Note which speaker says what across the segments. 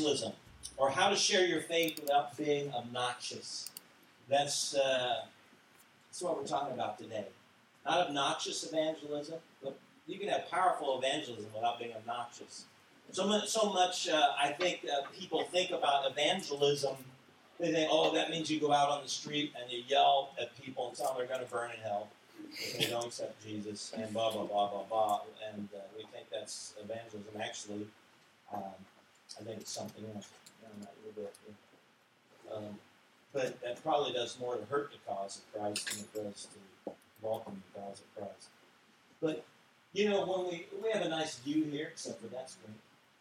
Speaker 1: evangelism, or how to share your faith without being obnoxious. That's what we're talking about today. Not obnoxious evangelism, but you can have powerful evangelism without being obnoxious. So much I think people think about evangelism. They think, oh, that means you go out on the street and you yell at people and tell them they're going to burn in hell if they don't accept Jesus, and blah, blah, blah, blah, blah. And we think that's evangelism. Actually, I think it's something else. Not a little bit. But that probably does more to hurt the cause of Christ than it does to welcome the cause of Christ. But, when we have a nice view here, except for that screen.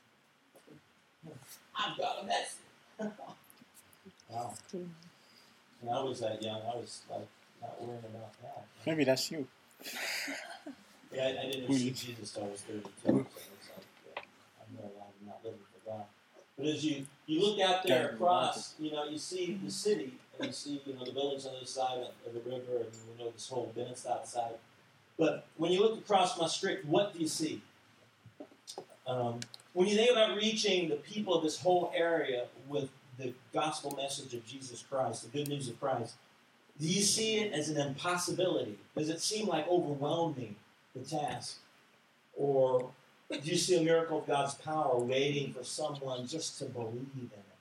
Speaker 1: I've got a message. Wow. When I was that young, I was like not worrying about that.
Speaker 2: Maybe that's you.
Speaker 1: Yeah, I didn't see Jesus till I was 32. So it's like, I'm no longer not living for God. But as you look out there across, you see the city, and you see the buildings on the other side of the river, and this whole business outside. But when you look across Maastricht, what do you see? When you think about reaching the people of this whole area with the gospel message of Jesus Christ, the good news of Christ, do you see it as an impossibility? Does it seem like overwhelming, the task? Or do you see a miracle of God's power waiting for someone just to believe in it?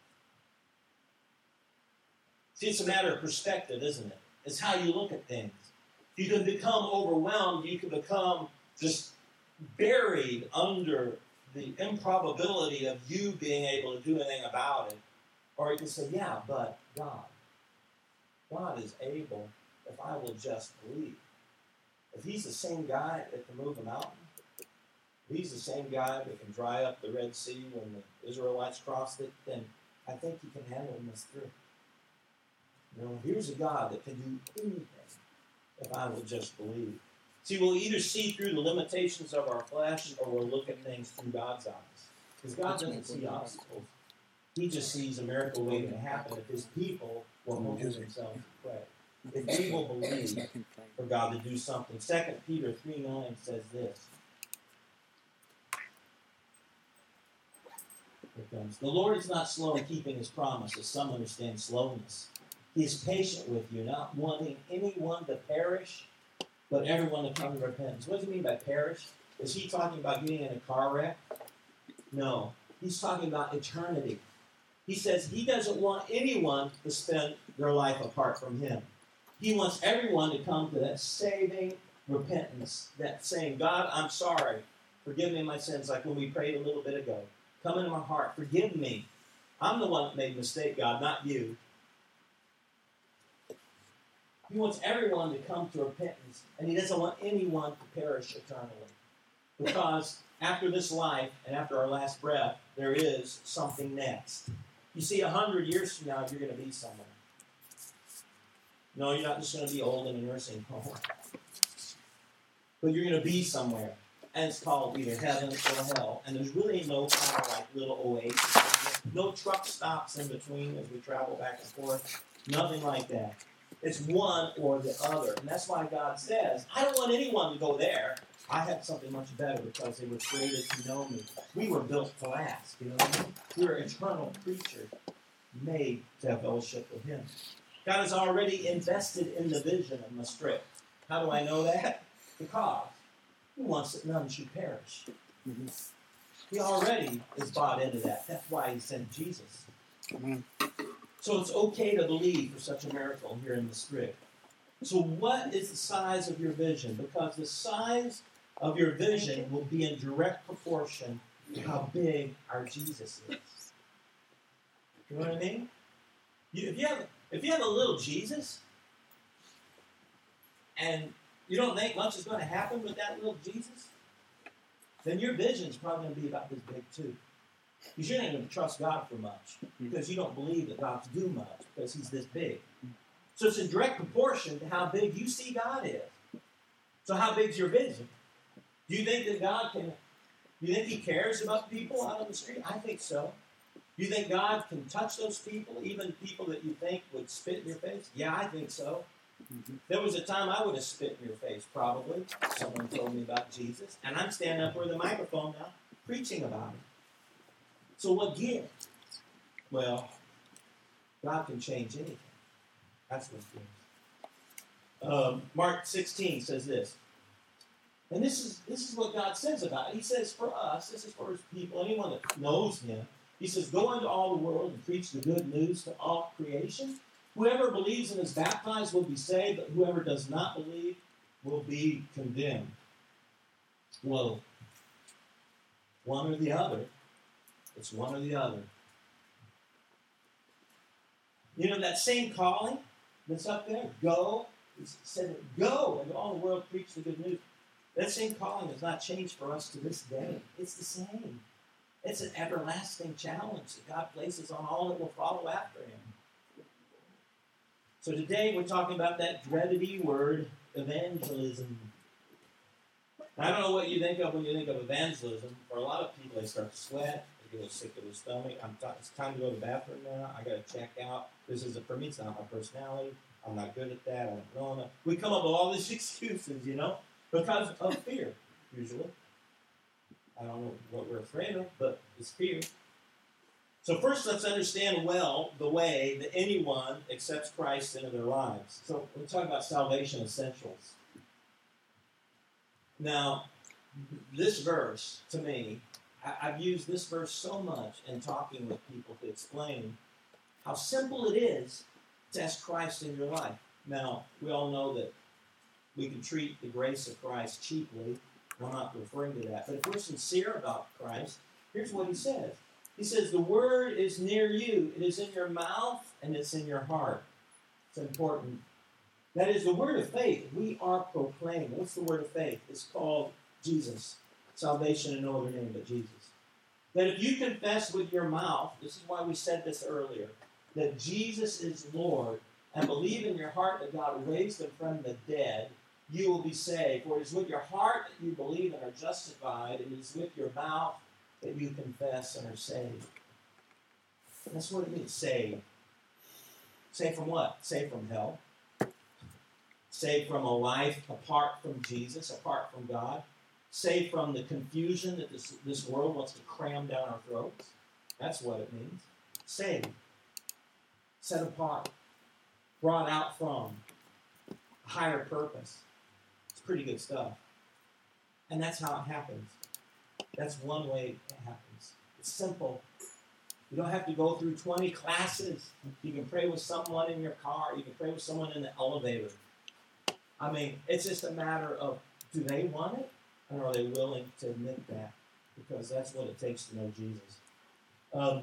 Speaker 1: See, it's a matter of perspective, isn't it? It's how you look at things. You can become overwhelmed. You can become just buried under the improbability of you being able to do anything about it. Or you can say, yeah, but God. God is able if I will just believe. If He's the same guy that can move a mountain, if He's the same guy that can dry up the Red Sea when the Israelites crossed it, then I think He can handle this through. Here's a God that can do anything if I will just believe. See, we'll either see through the limitations of our flesh or we'll look at things through God's eyes. Because God doesn't see obstacles. He just sees a miracle waiting to happen if His people will humble themselves and pray. If we will believe for God to do something. 2 Peter 3:9 says this. Here it comes. The Lord is not slow in keeping His promise, as some understand slowness. He is patient with you, not wanting anyone to perish, but everyone to come to repentance. What does He mean by perish? Is He talking about getting in a car wreck? No. He's talking about eternity. He says He doesn't want anyone to spend their life apart from Him. He wants everyone to come to that saving repentance, that saying, God, I'm sorry. Forgive me my sins, like when we prayed a little bit ago. Come into my heart. Forgive me. I'm the one that made a mistake, God, not you. He wants everyone to come to repentance, and He doesn't want anyone to perish eternally. Because after this life and after our last breath, there is something next. You see, 100 years from now, you're going to be somewhere. No, you're not just going to be old in a nursing home. But you're going to be somewhere. And it's called either heaven or hell. And there's really no kind of like little oasis. No truck stops in between as we travel back and forth. Nothing like that. It's one or the other. And that's why God says, I don't want anyone to go there. I have something much better because they were created to know me. We were built to last. You know what I mean? We're eternal creatures made to have fellowship with Him. God has already invested in the vision of Maastricht. How do I know that? Because He wants that none should perish. Mm-hmm. He already is bought into that. That's why He sent Jesus. Amen. So it's okay to believe for such a miracle here in Maastricht. So what is the size of your vision? Because the size of your vision will be in direct proportion to how big our Jesus is. You know what I mean? If you have a little Jesus, and you don't think much is going to happen with that little Jesus, then your vision is probably going to be about this big too. Because you're not going to trust God for much, because you don't believe that God can do much, because He's this big. So it's in direct proportion to how big you see God is. So how big is your vision? Do you think that God can, do you think He cares about people out on the street? I think so. Do you think God can touch those people, even people that you think would spit in your face? Yeah, I think so. Mm-hmm. There was a time I would have spit in your face, probably. Someone told me about Jesus. And I'm standing up with a microphone now, preaching about Him. So what gives? Well, God can change anything. That's what it is. Mark 16 says this. And this is what God says about it. He says for us, this is for his people, anyone that knows him. He says, go into all the world and preach the good news to all creation. Whoever believes and is baptized will be saved, but whoever does not believe will be condemned. Whoa. One or the other. It's one or the other. You know that same calling that's up there? Go. It said, go into all the world, preach the good news. That same calling has not changed for us to this day. It's the same. It's an everlasting challenge that God places on all that will follow after him. So today we're talking about that dreaded E word, evangelism. I don't know what you think of when you think of evangelism. For a lot of people, they start to sweat. They get sick to their stomach. It's time to go to the bathroom now. I got to check out. This isn't for me. It's not my personality. I'm not good at that. I don't know enough. We come up with all these excuses, because of fear, usually. I don't know what we're afraid of, but it's fear. So first, let's understand well the way that anyone accepts Christ into their lives. So we're talking about salvation essentials. Now, this verse, to me, I've used this verse so much in talking with people to explain how simple it is to ask Christ in your life. Now, we all know that we can treat the grace of Christ cheaply. I'm not referring to that. But if we're sincere about Christ, here's what he says. He says, the word is near you. It is in your mouth and it's in your heart. It's important. That is the word of faith. We are proclaiming. What's the word of faith? It's called Jesus. Salvation in no other name but Jesus. That if you confess with your mouth, this is why we said this earlier, that Jesus is Lord, and believe in your heart that God raised him from the dead, you will be saved. For it is with your heart that you believe and are justified. It is with your mouth that you confess and are saved. That's what it means, saved. Saved from what? Saved from hell. Saved from a life apart from Jesus, apart from God. Saved from the confusion that this world wants to cram down our throats. That's what it means. Saved. Set apart. Brought out from a higher purpose. It's pretty good stuff. And that's how it happens. That's one way it happens. It's simple. You don't have to go through 20 classes. You can pray with someone in your car. You can pray with someone in the elevator. I mean, it's just a matter of, do they want it? And are they willing to admit that? Because that's what it takes to know Jesus.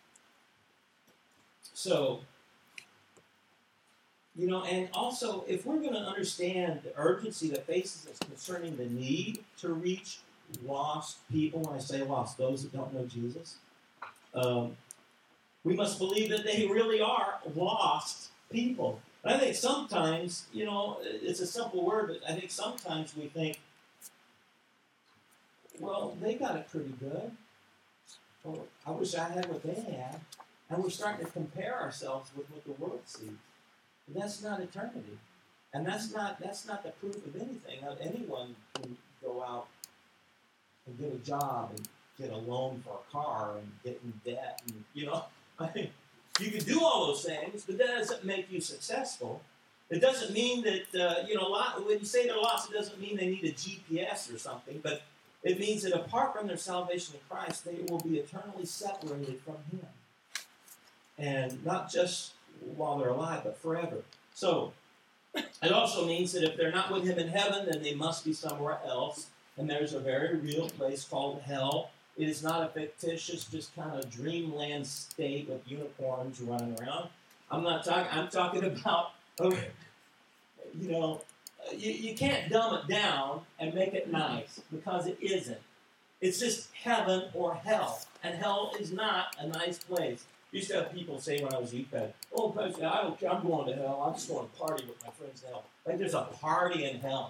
Speaker 1: And also, if we're going to understand the urgency that faces us concerning the need to reach lost people, when I say lost, those that don't know Jesus, we must believe that they really are lost people. And I think sometimes, it's a simple word, but I think sometimes we think, well, they got it pretty good. Or I wish I had what they had. And we're starting to compare ourselves with what the world sees. But that's not eternity. And that's not the proof of anything. Anyone can go out and get a job and get a loan for a car and get in debt. And, you can do all those things, but that doesn't make you successful. It doesn't mean that, when you say they're lost, it doesn't mean they need a GPS or something, but it means that apart from their salvation in Christ, they will be eternally separated from him. And not just while they're alive, but forever. So, it also means that if they're not with him in heaven, then they must be somewhere else. And there's a very real place called hell. It is not a fictitious, just kind of dreamland state with unicorns running around. I'm talking about, you can't dumb it down and make it nice, because it isn't. It's just heaven or hell. And hell is not a nice place. I used to have people say when I was a youth pastor, oh, Pastor, I don't care, I'm going to hell. I'm just going to party with my friends in hell. Like there's a party in hell.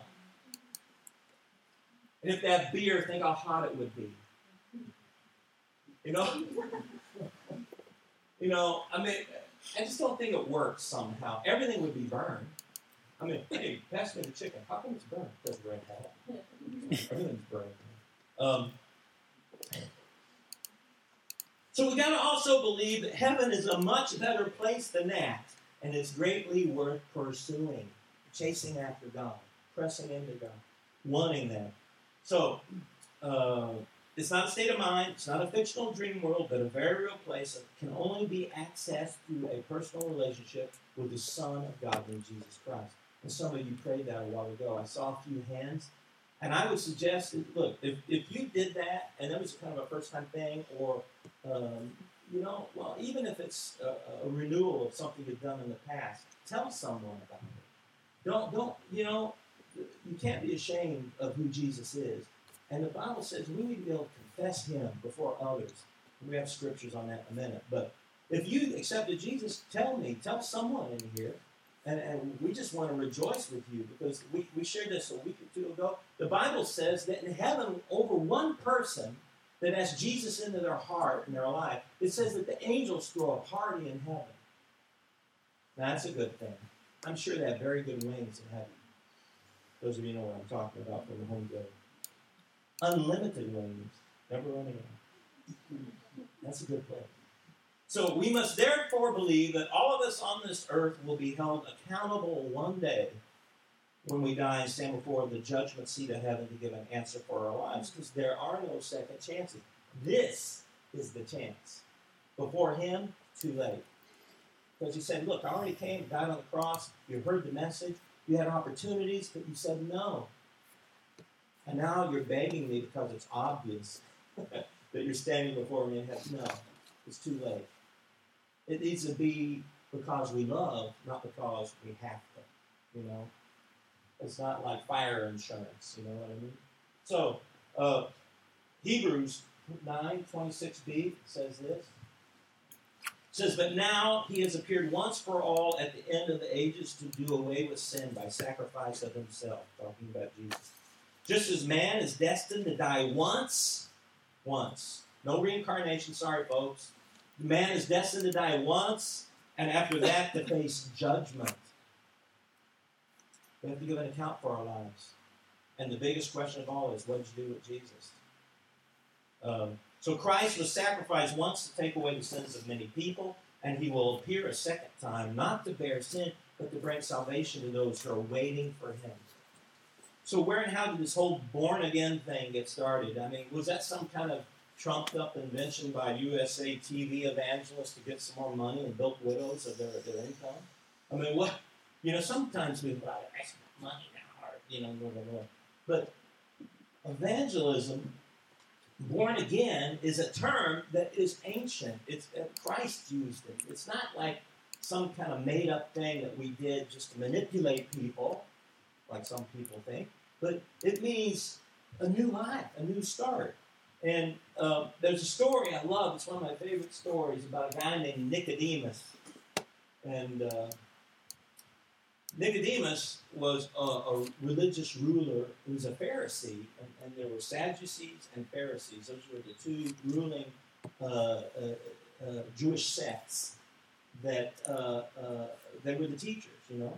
Speaker 1: And if they have beer, think how hot it would be. I just don't think it works somehow. Everything would be burned. Hey, pass me the chicken. How come it's burned? Because we're in hell. Everything's burned. So we got to also believe that heaven is a much better place than that, and it's greatly worth pursuing, chasing after God, pressing into God, wanting that. So it's not a state of mind, it's not a fictional dream world, but a very real place that can only be accessed through a personal relationship with the Son of God, named Jesus Christ. And some of you prayed that a while ago. I saw a few hands. And I would suggest that, look, if you did that, and that was kind of a first-time thing, or, even if it's a renewal of something you've done in the past, tell someone about it. You can't be ashamed of who Jesus is. And the Bible says we need to be able to confess him before others. We have scriptures on that in a minute. But if you accepted Jesus, tell someone in here. And we just want to rejoice with you because we shared this a week or two ago. The Bible says that in heaven, over one person that has Jesus into their heart and their life, it says that the angels throw a party in heaven. Now, that's a good thing. I'm sure they have very good wings in heaven. Those of you know what I'm talking about from the home game. Unlimited wings, never running out. That's a good place. So we must therefore believe that all of us on this earth will be held accountable one day when we die and stand before the judgment seat of heaven to give an answer for our lives, because there are no second chances. This is the chance. Before him, too late. Because he said, look, I already came, died on the cross, you heard the message, you had opportunities, but you said no. And now you're begging me because it's obvious that you're standing before me and have, no, it's too late. It needs to be because we love, not because we have to, It's not like fire insurance, you know what I mean? So, Hebrews 9:26b says this. It says, but now he has appeared once for all at the end of the ages to do away with sin by sacrifice of himself, talking about Jesus. Just as man is destined to die once. No reincarnation, sorry folks. Man is destined to die once, and after that to face judgment. We have to give an account for our lives. And the biggest question of all is, what did you do with Jesus? So Christ was sacrificed once to take away the sins of many people, and he will appear a second time, not to bear sin, but to bring salvation to those who are waiting for him. So where and how did this whole born-again thing get started? I mean, was that some kind of trumped-up invention by USA TV evangelists to get some more money and bilk widows of their income? I mean, what? Sometimes we I spend money now, But evangelism, born again, is a term that is ancient. It's Christ used it. It's not like some kind of made-up thing that we did just to manipulate people, like some people think. But it means a new life, a new start. And there's a story I love. It's one of my favorite stories about a guy named Nicodemus. And Nicodemus was a religious ruler who was a Pharisee. And there were Sadducees and Pharisees. Those were the two ruling Jewish sects that they were the teachers,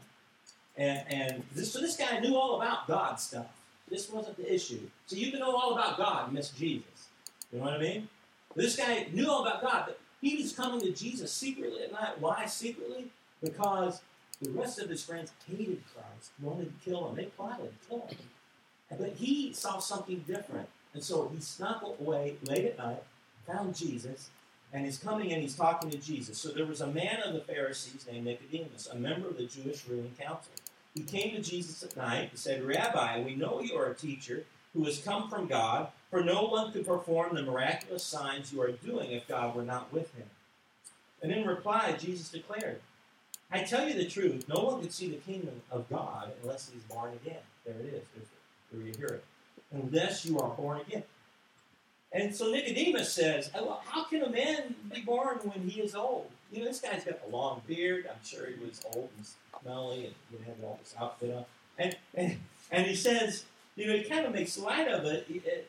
Speaker 1: So this guy knew all about God stuff. This wasn't the issue. So you can know all about God and miss Jesus. You know what I mean? This guy knew all about God, but he was coming to Jesus secretly at night. Why secretly? Because the rest of his friends hated Christ, wanted to kill him. They plotted to kill him. But he saw something different. And so he snuck away late at night, found Jesus, and he's coming and he's talking to Jesus. So there was a man of the Pharisees named Nicodemus, a member of the Jewish ruling council. He came to Jesus at night and said, Rabbi, we know you are a teacher who has come from God, for no one could perform the miraculous signs you are doing if God were not with him. And in reply, Jesus declared, I tell you the truth, no one can see the kingdom of God unless he's born again. There it is. There you hear it. Unless you are born again. And so Nicodemus says, well, how can a man be born when he is old? This guy's got a long beard. I'm sure he was old and smelly and he had all this outfit on. And he says, he kind of makes light of it.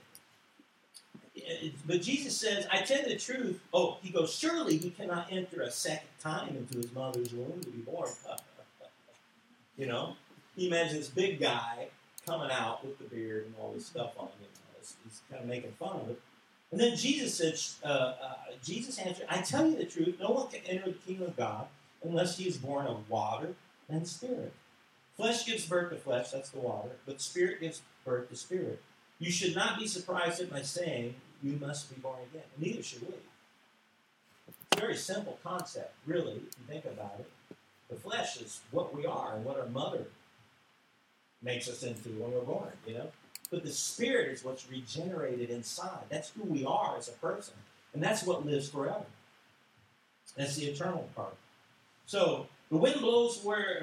Speaker 1: But Jesus says, I tell you the truth. Oh, he goes, surely he cannot enter a second time into his mother's womb to be born. He imagines this big guy coming out with the beard and all this stuff on him. He's kind of making fun of it. And then Jesus said, Jesus answered, I tell you the truth, no one can enter the kingdom of God unless he is born of water and spirit. Flesh gives birth to flesh, that's the water, but spirit gives birth to spirit. You should not be surprised at my saying, you must be born again. And neither should we. It's a very simple concept, really, if you think about it. The flesh is what we are and what our mother makes us into when we're born, you know. But the spirit is what's regenerated inside. That's who we are as a person. And that's what lives forever. That's the eternal part. So, the wind blows the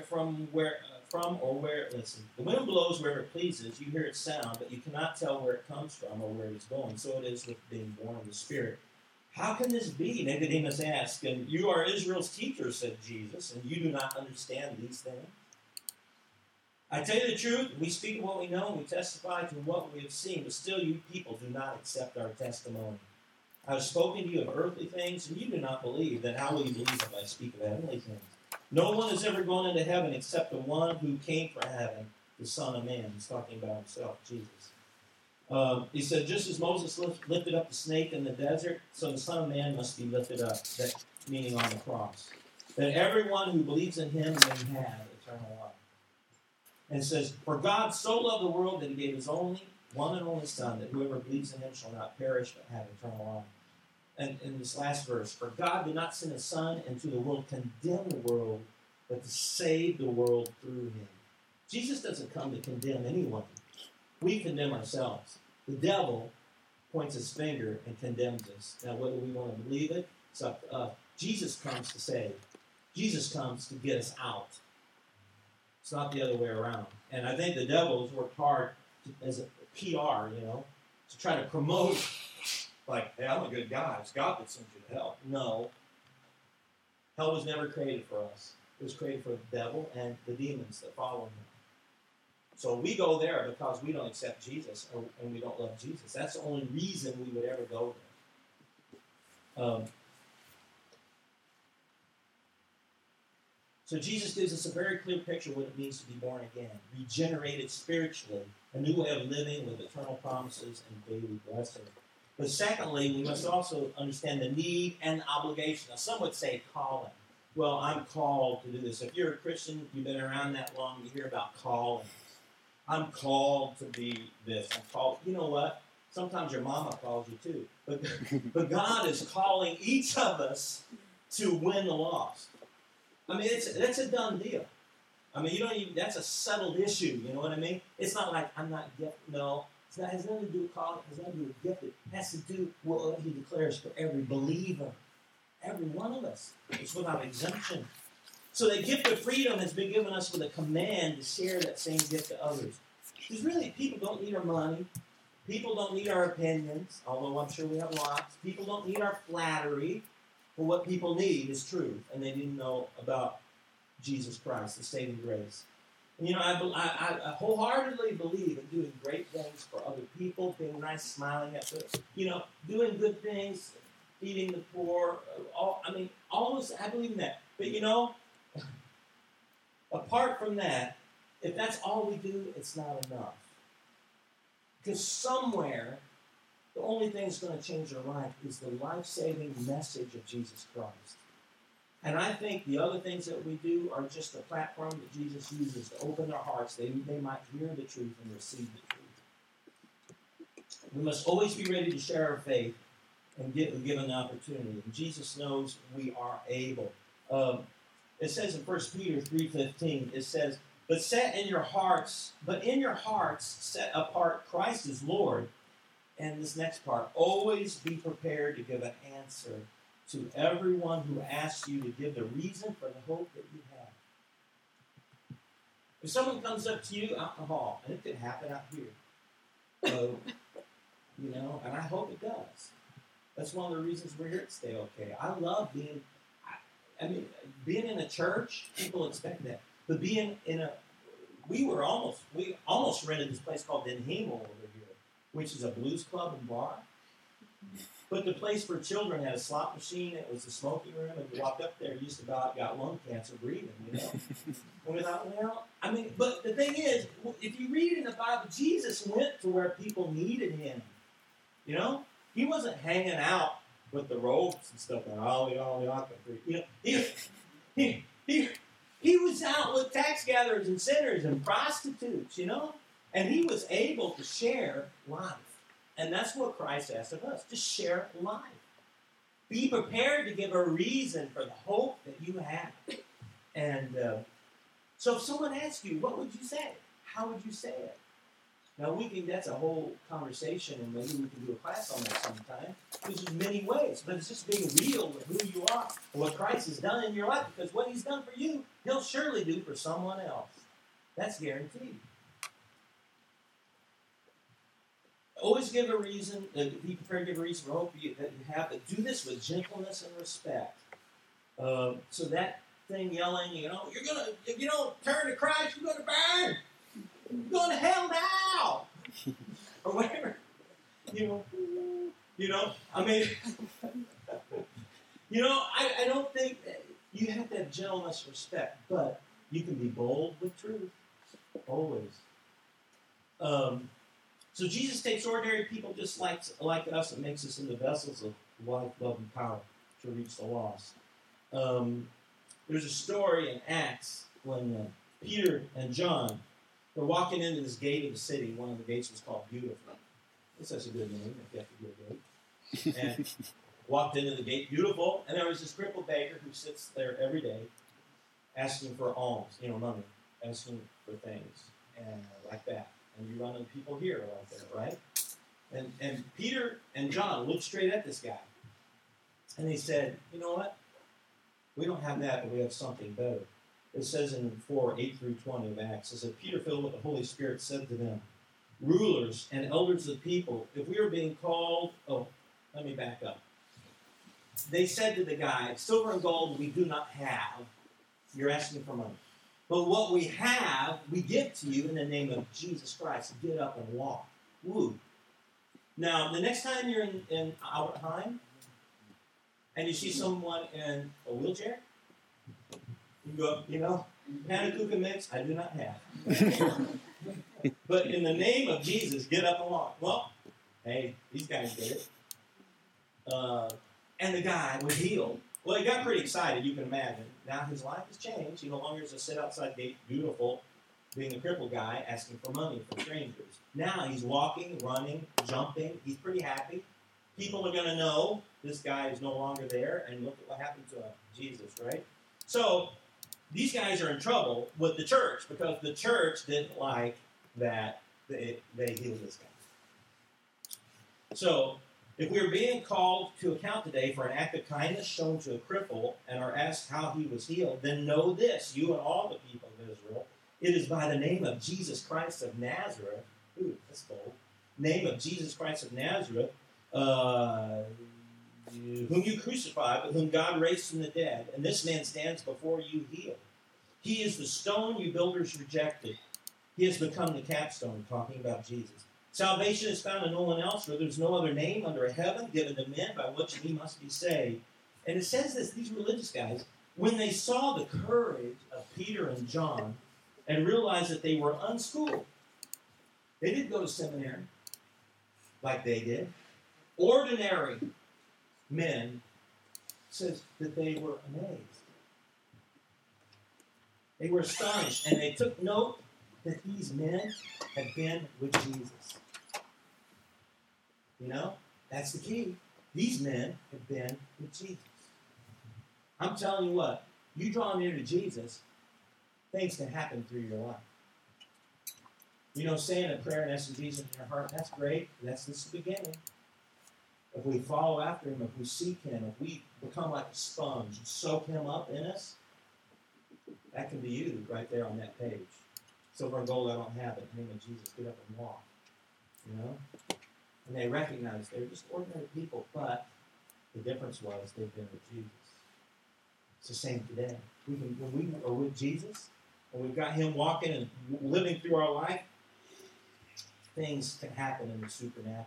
Speaker 1: wind blows wherever it pleases. You hear its sound, but you cannot tell where it comes from or where it is going. So it is with being born of the Spirit. How can this be? Nicodemus asked, and you are Israel's teacher, said Jesus, and you do not understand these things? I tell you the truth, we speak of what we know, and we testify to what we have seen, but still you people do not accept our testimony. I have spoken to you of earthly things, and you do not believe. Then how will you believe if I speak of heavenly things? No one has ever gone into heaven except the one who came from heaven, the Son of Man. He's talking about himself, Jesus. He said, just as Moses lifted up the snake in the desert, so the Son of Man must be lifted up, that meaning on the cross, that everyone who believes in him may have eternal life. And it says, for God so loved the world that he gave his one and only Son, that whoever believes in him shall not perish but have eternal life. And in this last verse, for God did not send his Son into the world to condemn the world, but to save the world through him. Jesus doesn't come to condemn anyone. We condemn ourselves. The devil points his finger and condemns us. Now, whether we want to believe it, it's up to us. Jesus comes to save. Jesus comes to get us out. It's not the other way around. And I think the devil has worked hard as a PR, to try to promote, like, hey, I'm a good guy. It's God that sends you to hell. No. Hell was never created for us. It was created for the devil and the demons that follow him. So we go there because we don't accept Jesus and we don't love Jesus. That's the only reason we would ever go there. So Jesus gives us a very clear picture of what it means to be born again, regenerated spiritually, a new way of living with eternal promises and daily blessing. But secondly, we must also understand the need and the obligation. Now, some would say calling. Well, I'm called to do this. If you're a Christian, you've been around that long, you hear about callings. I'm called to be this. I'm called. You know what? Sometimes your mama calls you too. But God is calling each of us to win the lost. I mean, that's a done deal. I mean, that's a settled issue, you know what I mean? It's not like I'm not gifted. No, it has nothing to do with calling. It has nothing to do with gifted. It has to do with what he declares for every believer. Every one of us. It's without exemption. So the gift of freedom has been given us with a command to share that same gift to others. Because really, people don't need our money. People don't need our opinions, although I'm sure we have lots. People don't need our flattery. But what people need is truth, and they didn't know about Jesus Christ, the saving grace. And, I wholeheartely believe in doing great things for other people, being nice, smiling at them, doing good things, feeding the poor. All this, I believe in that. But, apart from that, if that's all we do, it's not enough. Because somewhere, the only thing that's going to change their life is the life-saving message of Jesus Christ. And I think the other things that we do are just the platform that Jesus uses to open their hearts. They might hear the truth and receive the truth. We must always be ready to share our faith and given the opportunity. And Jesus knows we are able. It says in 1 Peter 3:15, it says, but in your hearts set apart Christ as Lord. And this next part, always be prepared to give an answer to everyone who asks you to give the reason for the hope that you have. If someone comes up to you out in the hall, and it could happen out here, and I hope it does. That's one of the reasons we're here at Stay OK. I love being in a church, people expect that. But we almost rented this place called Den Hemel over here, which is a blues club and bar. But the place for children had a slot machine. It was a smoking room, and you walked up there, you just about got lung cancer breathing, And we thought, but the thing is, if you read in the Bible, Jesus went to where people needed him. He wasn't hanging out with the ropes and stuff like, ollie, you know, he was out with tax gatherers and sinners and prostitutes, you know? And he was able to share life. And that's what Christ asked of us, to share life. Be prepared to give a reason for the hope that you have. And so if someone asks you, what would you say? How would you say it? Now, that's a whole conversation, and maybe we can do a class on that sometime. There's many ways, but it's just being real with who you are and what Christ has done in your life, because what he's done for you, he'll surely do for someone else. That's guaranteed. Always give a reason, be prepared to give a reason for hope that you have, but do this with gentleness and respect. So that thing yelling, you know, if you don't turn to Christ, you're going to burn. You're going to hell now. Or whatever. You know, I mean, I don't think that you have to have gentleness and respect, but you can be bold with truth. Always. So Jesus takes ordinary people just like us and makes us into vessels of life, love, and power to reach the lost. There's a story in Acts when Peter and John were walking into this gate of the city. One of the gates was called Beautiful. It's such a good name if you have to do a gate. And walked into the gate, Beautiful, and there was this crippled beggar who sits there every day asking for alms, money, asking for things, and like that. And you run into people here like that, right? And Peter and John looked straight at this guy. And they said, you know what? We don't have that, but we have something better. It says in 4:8-20 of Acts, it said, Peter, filled with the Holy Spirit, said to them, rulers and elders of the people, if we are being called... Oh, let me back up. They said to the guy, silver and gold we do not have. You're asking for money. But what we have, we give to you in the name of Jesus Christ. Get up and walk. Woo. Now, the next time you're in Albert Heijn and you see someone in a wheelchair, you go, Panakuka mix, I do not have. But in the name of Jesus, get up and walk. Well, hey, these guys did it. And the guy was healed. Well, he got pretty excited, you can imagine. Now his life has changed. He no longer is a sit-outside gate, Beautiful, being a crippled guy, asking for money from strangers. Now he's walking, running, jumping. He's pretty happy. People are going to know this guy is no longer there, and look at what happened to him. Jesus, right? So these guys are in trouble with the church because the church didn't like that they healed this guy. So if we are being called to account today for an act of kindness shown to a cripple and are asked how he was healed, then know this, you and all the people of Israel, it is by the name of Jesus Christ of Nazareth, that's bold, name of Jesus Christ of Nazareth, whom you crucified, but whom God raised from the dead, and this man stands before you healed. He is the stone you builders rejected. He has become the capstone, talking about Jesus. Salvation is found in no one else, for there's no other name under heaven given to men by which we must be saved. And it says this, these religious guys, when they saw the courage of Peter and John and realized that they were unschooled, they didn't go to seminary like they did. Ordinary men, says that they were amazed. They were astonished, and they took note that these men had been with Jesus. That's the key. These men have been with Jesus. I'm telling you what, you draw near to Jesus, things can happen through your life. Saying a prayer and asking Jesus in your heart, that's great. This is the beginning. If we follow after him, if we seek him, if we become like a sponge and soak him up in us, that can be you right there on that page. Silver and gold I don't have it. In the name of Jesus, get up and walk. And they recognized they were just ordinary people, but the difference was they've been with Jesus. It's the same today. When we are with Jesus, and we've got him walking and living through our life, things can happen in the supernatural.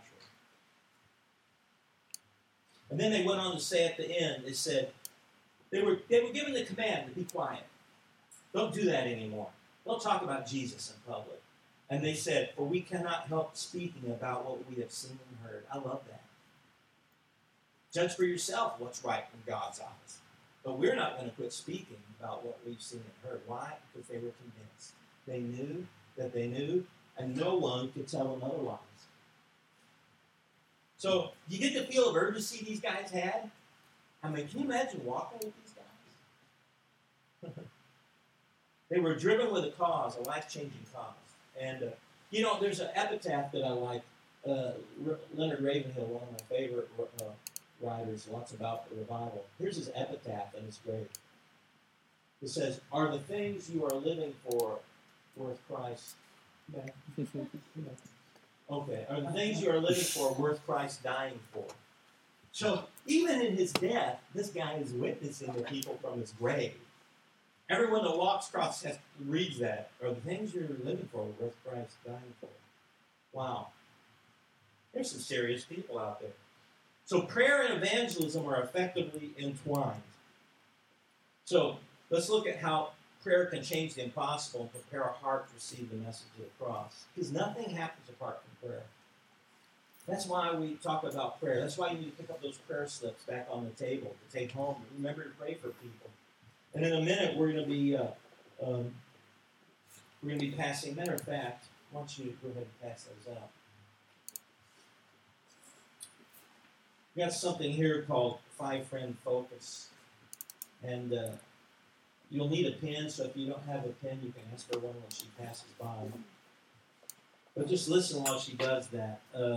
Speaker 1: And then they went on to say at the end, they said, they were given the command to be quiet. Don't do that anymore. Don't talk about Jesus in public. And they said, for we cannot help speaking about what we have seen and heard. I love that. Judge for yourself what's right in God's eyes. But we're not going to quit speaking about what we've seen and heard. Why? Because they were convinced. They knew that they knew, and no one could tell them otherwise. So, you get the feel of urgency these guys had? I mean, can you imagine walking with these guys? They were driven with a cause, a life-changing cause. And, there's an epitaph that I like. Leonard Ravenhill, one of my favorite writers, lots about the revival. Here's his epitaph, and it's great. It says, "Are the things you are living for worth Christ?" Yeah. Okay. Are the things you are living for worth Christ dying for? So even in his death, this guy is witnessing the people from his grave. Everyone that walks across reads that. Are the things you're living for worth Christ dying for? Wow. There's some serious people out there. So prayer and evangelism are effectively entwined. So let's look at how prayer can change the impossible and prepare our heart to receive the message of the cross. Because nothing happens apart from prayer. That's why we talk about prayer. That's why you need to pick up those prayer slips back on the table to take home. Remember to pray for people. And in a minute, we're going to be passing. Matter of fact, why don't you go ahead and pass those out? We got something here called 5-Friend Focus. And you'll need a pen, so if you don't have a pen, you can ask her one when she passes by. But just listen while she does that.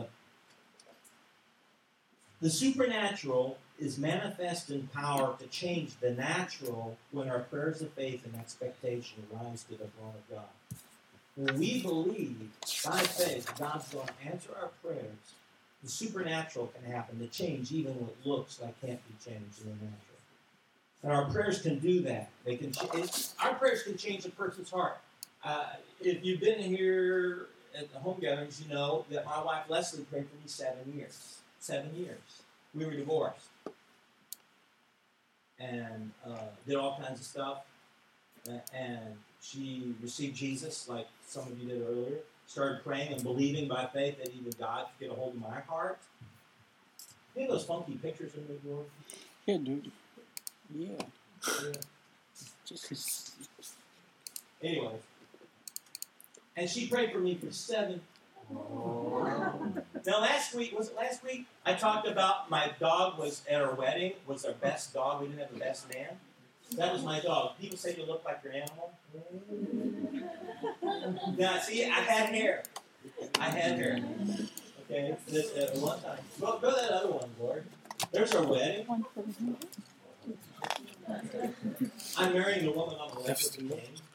Speaker 1: The supernatural is manifest in power to change the natural when our prayers of faith and expectation rise to the throne of God. When we believe by faith God's going to answer our prayers, the supernatural can happen to change even what looks like can't be changed in the natural. And our prayers can do that. Our prayers can change a person's heart. If you've been here at the home gatherings, you know that my wife Leslie prayed for me 7 years. 7 years. We were divorced. And did all kinds of stuff. And she received Jesus, like some of you did earlier. Started praying and believing by faith that even God could get a hold of my heart. You know those funky pictures in the drawer?
Speaker 2: Yeah, dude. Yeah. Just.
Speaker 1: Anyway. And she prayed for me for 7. Now last week, I talked about my dog was at our wedding, was our best dog. We didn't have the best man. That was my dog. People say you look like your animal. Now, see, I had hair. Okay, this one time. Go to that other one, Lord. There's our wedding. I'm marrying the woman on the left of the name.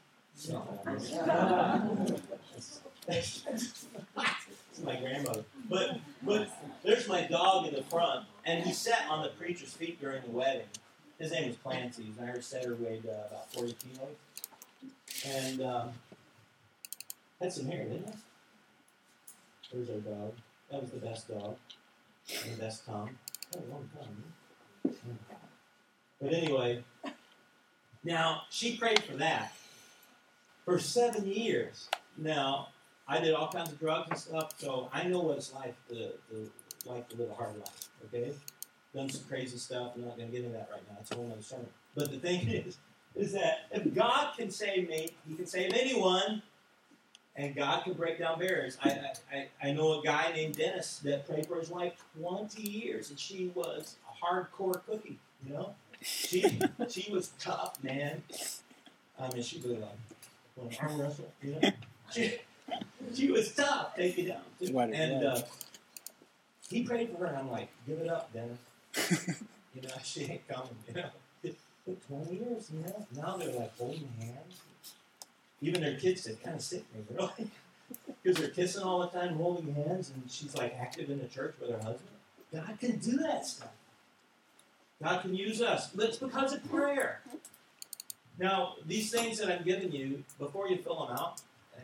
Speaker 1: It's my grandmother. But there's my dog in the front, and he sat on the preacher's feet during the wedding. His name was Clancy. He's an Irish setter, weighed about 40 kilos. And had some hair, didn't it? There's our dog. That was the best dog. And the best tongue. Had a long tongue. But anyway, now, she prayed for that for 7 years. Now, I did all kinds of drugs and stuff, so I know what it's like to live a hard life, okay? Done some crazy stuff. I'm not going to get into that right now. It's a whole other sermon. But the thing is that if God can save me, He can save anyone, and God can break down barriers. I know a guy named Dennis that prayed for his wife 20 years, and she was a hardcore cookie, you know? She was tough, man. I mean, she really like arm wrestle, you know? She was tough, take you down. And he prayed for her, and I'm like, give it up, Dennis. You know, she ain't coming, you know. It took 20 years, you know. Now they're like holding hands. Even their kids said, kind of sick me, really. Because they're kissing all the time, holding hands, and she's like active in the church with her husband. God can do that stuff. God can use us. But it's because of prayer. Now, these things that I'm giving you, before you fill them out,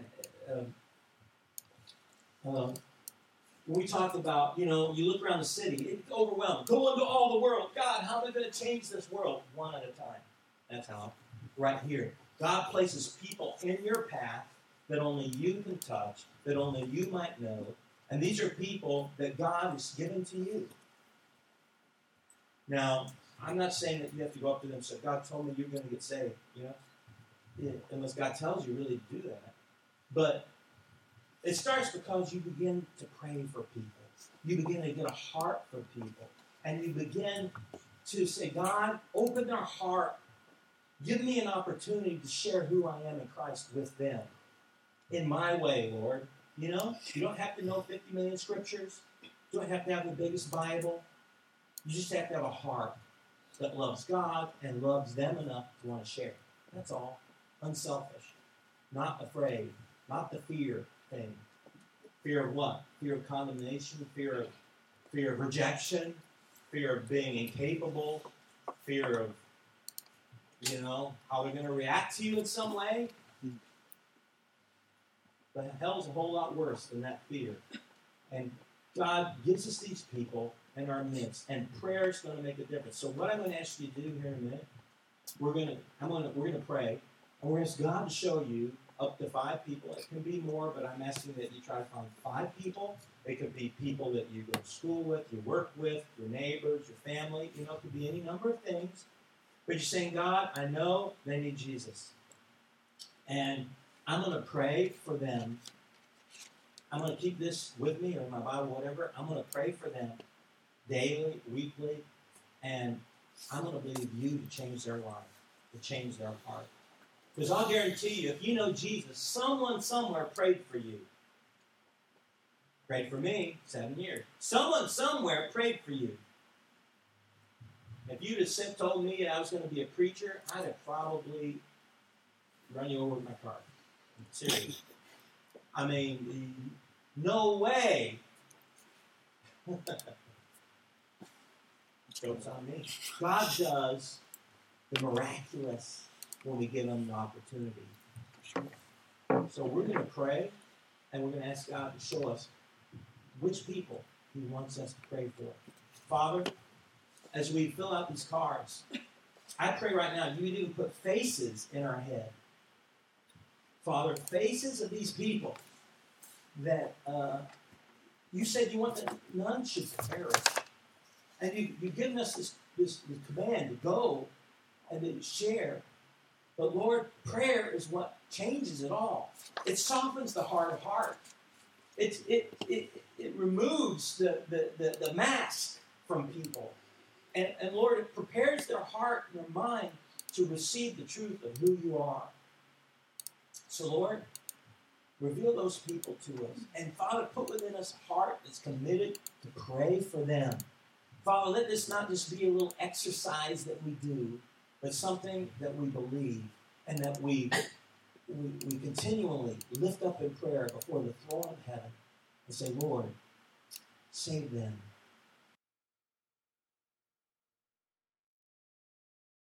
Speaker 1: when we talk about, you know, you look around the city, it's overwhelmed. Go into all the world. God, how am I going to change this world? One at a time. That's how. Right here. God places people in your path that only you can touch, that only you might know. And these are people that God has given to you. Now, I'm not saying that you have to go up to them and say, God told me you're going to get saved, unless God tells you really to do that. But it starts because you begin to pray for people. You begin to get a heart for people. And you begin to say, God, open their heart. Give me an opportunity to share who I am in Christ with them. In my way, Lord. You don't have to know 50 million scriptures. You don't have to have the biggest Bible. You just have to have a heart that loves God and loves them enough to want to share. That's all. Unselfish. Not afraid. Not the fear thing. Fear of what? Fear of condemnation. Fear of rejection. Fear of being incapable. Fear of, how they're going to react to you in some way. But hell's a whole lot worse than that fear. And God gives us these people in our midst, and prayer is going to make a difference. So what I'm going to ask you to do here in a minute, we're going to pray, and we're going to ask God to show you up to 5 people. It can be more, but I'm asking that you try to find 5 people. It could be people that you go to school with, you work with, your neighbors, your family. It could be any number of things. But you're saying, God, I know they need Jesus. And I'm going to pray for them. I'm going to keep this with me, or in my Bible, whatever. I'm going to pray for them daily, weekly, and I'm going to believe you to change their life, to change their heart. Because I'll guarantee you, if you know Jesus, someone somewhere prayed for you. Prayed for me, 7 years. Someone somewhere prayed for you. If you'd have told me I was going to be a preacher, I'd have probably run you over with my car. Seriously. I mean, no way. Joke's on me. God does the miraculous when we give him the opportunity. So we're going to pray, and we're going to ask God to show us which people he wants us to pray for. Father, as we fill out these cards, I pray right now you would even put faces in our head. Father, faces of these people that you said you want that none should perish. And you've given us this command to go and to share. But Lord, prayer is what changes it all. It softens the heart of heart. It removes the mask from people. And Lord, it prepares their heart and their mind to receive the truth of who you are. So Lord, reveal those people to us. And Father, put within us a heart that's committed to pray for them. Father, let this not just be a little exercise that we do, but something that we believe and that we continually lift up in prayer before the throne of heaven and say, Lord, save them.